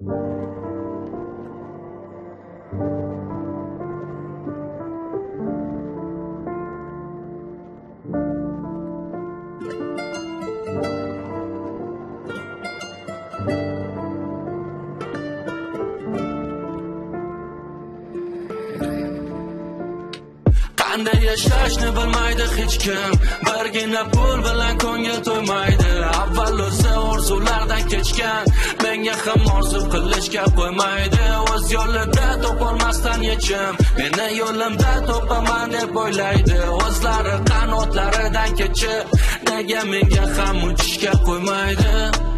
Qanday yashashni bilmaydi hech kim, birgina pul bilan ko'ngil to'ymaydi. Avval o'zi orzulardan kechgan, menga ham orzu qilishga qo'ymaydi. O'z yo'lida topolmasdan yechim, meni yo'limda topaman deb o'ylaydi. O'zlari qanotlaridan kechib, nega menga ham uchishga qo'ymaydi?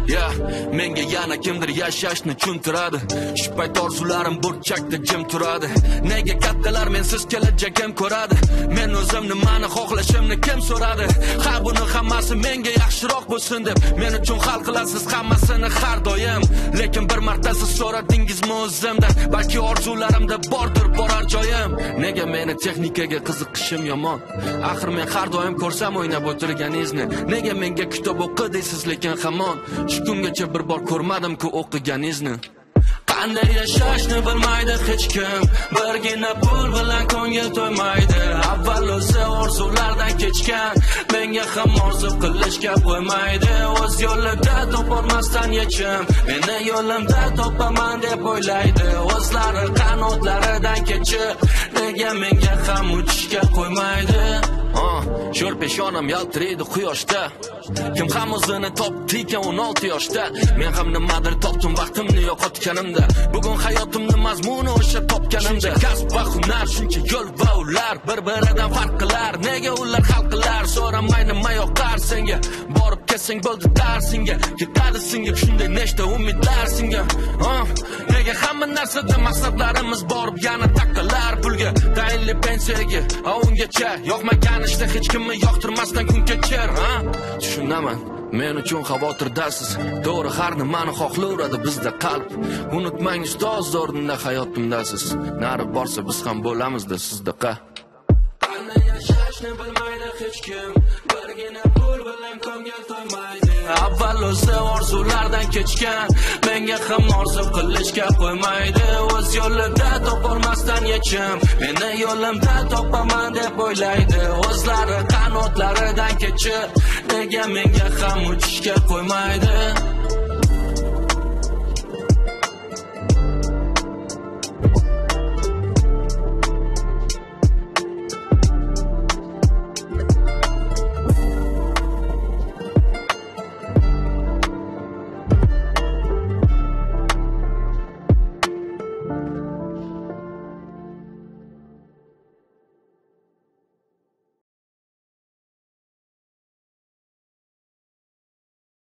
Menga yana kimdir yashashni tushuntiradi. Shu payt orzularim burchakda jim turadi. Nega kattalar mensiz kelajagim ko'radi? Men o'zim nimani xohlashimni kim so'radi? Ha, buni hammasi menga yaxshiroq bo'lsin deb men uchun hal qilasiz hammasini har doim. Lekin bir marta siz so'radingizmi o'zimdan? Balki orzularimda bordir borar joyim. Nega meni texnikaga qiziqishim yomon? Axir men har doim ko'rsam o'ynab o'tirganingizni. Nega menga kitob o'qi deysiz lekin hamon kungacha bir bor ko'rmadim-ku o'qiganingizni. Qanday yashashni bilmaydi hech kim, birgina pul bilan ko'ngil to'ymaydi. Avval o'zi orzulardan kechgan, menga ham orzu qilishga qo'ymaydi. O'z yo'lida topolmasdan yechim, meni yo'limda topaman deb o'ylaydi. O'zlari qanotlaridan kechib, nega menga ham uchishga qo'ymaydi? Sho'r peshonam yaltiraydi quyoshda. Kim ham o'zini topdi ekan 16 yoshda. Men ham nimadir topdim vaqtimni yo'qotganimda. Bugun hayotimni mazmuni o'sha topganimda. Kasb va hunar shuncha yo'l va ular bir-biridan farq qilar. Nega ular hal qilar? So'ramay nima yoqar senga? Borib kelsang bo'ldi darsinga. Ketadi singib shunday nechta umidlar senga. Nega hamma narsada maqsadlarimiz borib yana taqalar pulga, tayinli pensiyaga, ungacha yo'qmagan ishda hech kimni yoqtirmasdan kun kechir, Tushunaman, men uchun xavotirdasiz. To'g'ri, har nimani xohlayveradi bizda qalb. Unutmang, ustoz o'rnida hayotimdasiz. Nari borsa biz ham bo'lamizda sizdaqa. Qanday yashashni bilmaydi hech kim, birgina pul bilan ko'ngil to'ymaydi. Avval o'zi orzulardan kechgan, menga ham orzu qilishga qo'ymaydi. O'z yo'lida topolmasdan yechim, meni yo'limda topaman deb o'ylaydi. O'zlari qanotlaridan kechib, nega menga ham uchishga qo'ymaydi?